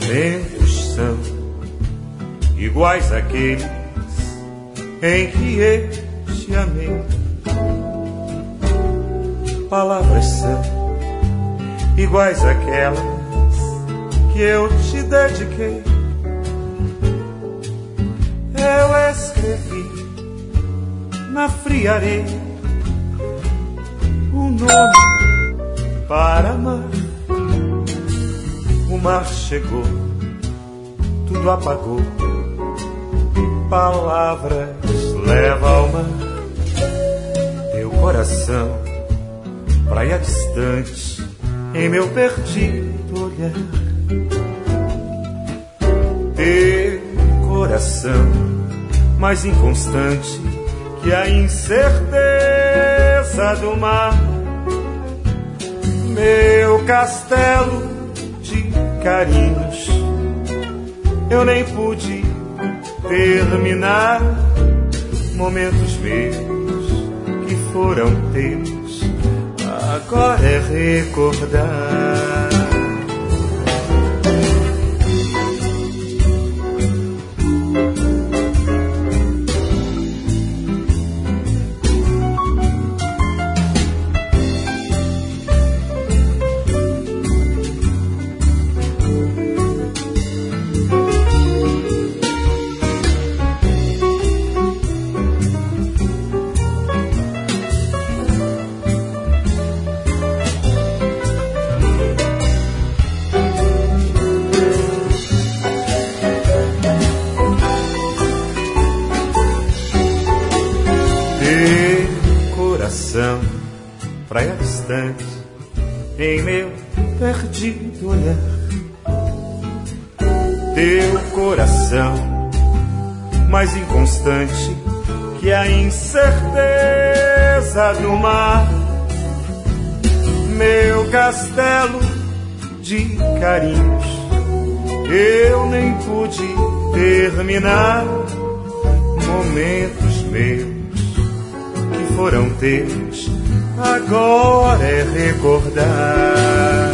momentos são iguais àqueles em que eu te amei. Palavras são iguais àquelas que eu te dediquei. Eu escrevi na fria areia um nome para amar. O mar chegou, tudo apagou. Palavras leva ao mar. Teu coração, praia distante, em meu perdido olhar. Teu coração, mais inconstante que a incerteza do mar. Meu castelo de carinhos, eu nem pude terminar. Momentos meus que foram teus, agora é recordar. Praia distante, em meu perdido olhar. Teu coração, mais inconstante que a incerteza do mar. Meu castelo de carinhos, eu nem pude terminar. Momentos meus que foram teus, agora é recordar.